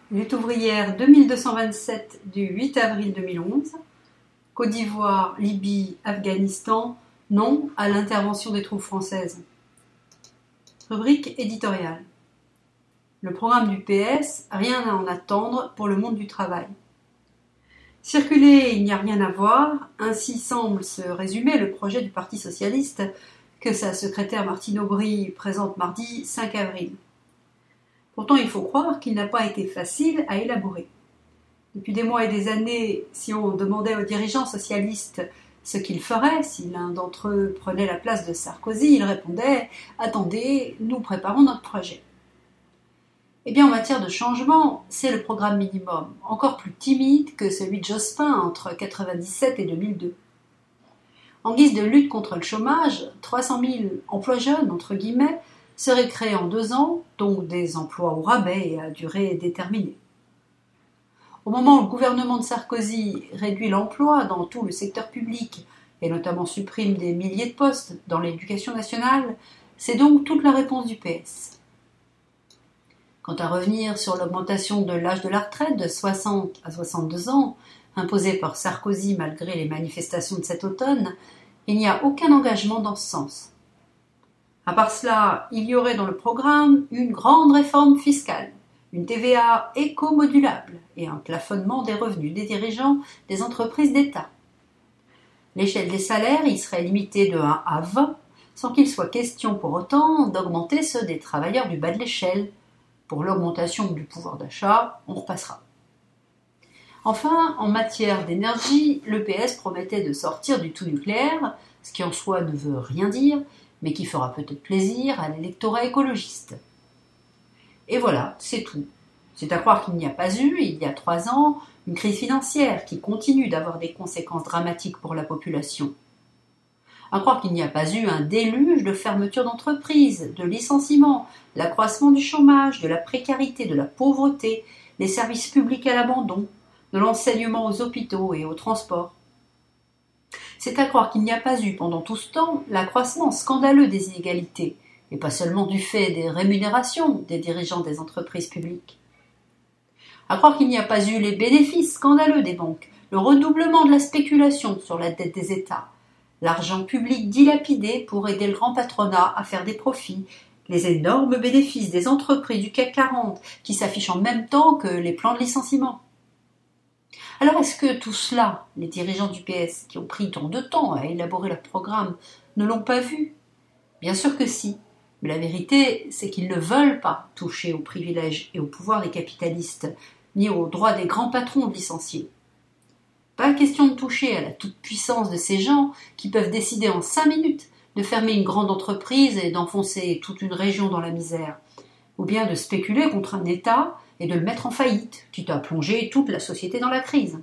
Lutte ouvrière 2227 du 8 avril 2011. Côte d'Ivoire, Libye, Afghanistan, non à l'intervention des troupes françaises. Rubrique éditoriale. Le programme du PS, rien à en attendre pour le monde du travail. Circuler, il n'y a rien à voir, ainsi semble se résumer le projet du Parti socialiste que sa secrétaire Martine Aubry présente mardi 5 avril. Pourtant, il faut croire qu'il n'a pas été facile à élaborer. Depuis des mois et des années, si on demandait aux dirigeants socialistes ce qu'ils feraient si l'un d'entre eux prenait la place de Sarkozy, ils répondaient « Attendez, nous préparons notre projet ». Eh bien, en matière de changement, c'est le programme minimum, encore plus timide que celui de Jospin entre 1997 et 2002. En guise de lutte contre le chômage, 300 000 emplois jeunes, entre guillemets, seraient créés en 2 ans, donc des emplois au rabais et à durée déterminée. Au moment où le gouvernement de Sarkozy réduit l'emploi dans tout le secteur public et notamment supprime des milliers de postes dans l'éducation nationale, c'est donc toute la réponse du PS. Quant à revenir sur l'augmentation de l'âge de la retraite de 60 à 62 ans, imposée par Sarkozy malgré les manifestations de cet automne, il n'y a aucun engagement dans ce sens. À part cela, il y aurait dans le programme une grande réforme fiscale, une TVA éco-modulable et un plafonnement des revenus des dirigeants des entreprises d'État. L'échelle des salaires y serait limitée de 1 à 20, sans qu'il soit question pour autant d'augmenter ceux des travailleurs du bas de l'échelle. Pour l'augmentation du pouvoir d'achat, on repassera. Enfin, en matière d'énergie, le PS promettait de sortir du tout nucléaire, ce qui en soi ne veut rien dire, mais qui fera peut-être plaisir à l'électorat écologiste. Et voilà, c'est tout. C'est à croire qu'il n'y a pas eu, il y a 3 ans, une crise financière qui continue d'avoir des conséquences dramatiques pour la population. À croire qu'il n'y a pas eu un déluge de fermetures d'entreprises, de licenciements, l'accroissement du chômage, de la précarité, de la pauvreté, des services publics à l'abandon, de l'enseignement aux hôpitaux et aux transports. C'est à croire qu'il n'y a pas eu pendant tout ce temps l'accroissement scandaleux des inégalités, et pas seulement du fait des rémunérations des dirigeants des entreprises publiques. À croire qu'il n'y a pas eu les bénéfices scandaleux des banques, le redoublement de la spéculation sur la dette des États, l'argent public dilapidé pour aider le grand patronat à faire des profits, les énormes bénéfices des entreprises du CAC 40 qui s'affichent en même temps que les plans de licenciement. Alors est-ce que tout cela, les dirigeants du PS qui ont pris tant de temps à élaborer leur programme, ne l'ont pas vu? Bien sûr que si, mais la vérité c'est qu'ils ne veulent pas toucher aux privilèges et au pouvoir des capitalistes, ni aux droits des grands patrons de licencier. Pas question de toucher à la toute-puissance de ces gens qui peuvent décider en 5 minutes de fermer une grande entreprise et d'enfoncer toute une région dans la misère, ou bien de spéculer contre un État et de le mettre en faillite, quitte à plonger toute la société dans la crise.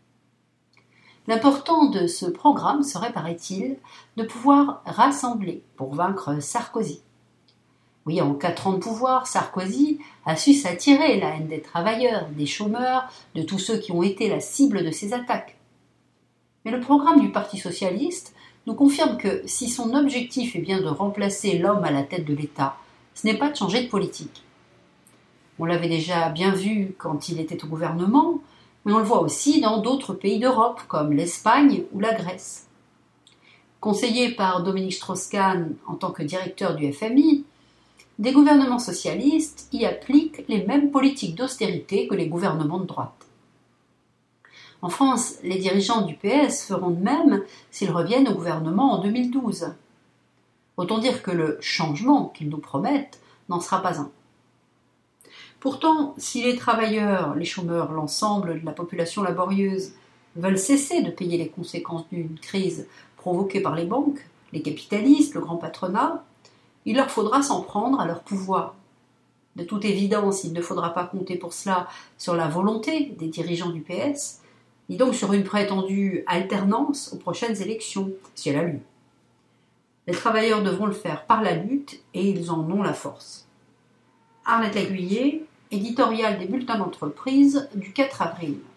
L'important de ce programme serait, paraît-il, de pouvoir rassembler pour vaincre Sarkozy. Oui, en 4 ans de pouvoir, Sarkozy a su s'attirer la haine des travailleurs, des chômeurs, de tous ceux qui ont été la cible de ses attaques. Mais le programme du Parti socialiste nous confirme que si son objectif est bien de remplacer l'homme à la tête de l'État, ce n'est pas de changer de politique. On l'avait déjà bien vu quand il était au gouvernement, mais on le voit aussi dans d'autres pays d'Europe, comme l'Espagne ou la Grèce. Conseillé par Dominique Strauss-Kahn en tant que directeur du FMI, des gouvernements socialistes y appliquent les mêmes politiques d'austérité que les gouvernements de droite. En France, les dirigeants du PS feront de même s'ils reviennent au gouvernement en 2012. Autant dire que le changement qu'ils nous promettent n'en sera pas un. Pourtant, si les travailleurs, les chômeurs, l'ensemble de la population laborieuse veulent cesser de payer les conséquences d'une crise provoquée par les banques, les capitalistes, le grand patronat, il leur faudra s'en prendre à leur pouvoir. De toute évidence, il ne faudra pas compter pour cela sur la volonté des dirigeants du PS, ni donc sur une prétendue alternance aux prochaines élections, si elle a lieu. Les travailleurs devront le faire par la lutte et ils en ont la force. Arlette Laguiller, éditorial des bulletins d'entreprise du 4 avril.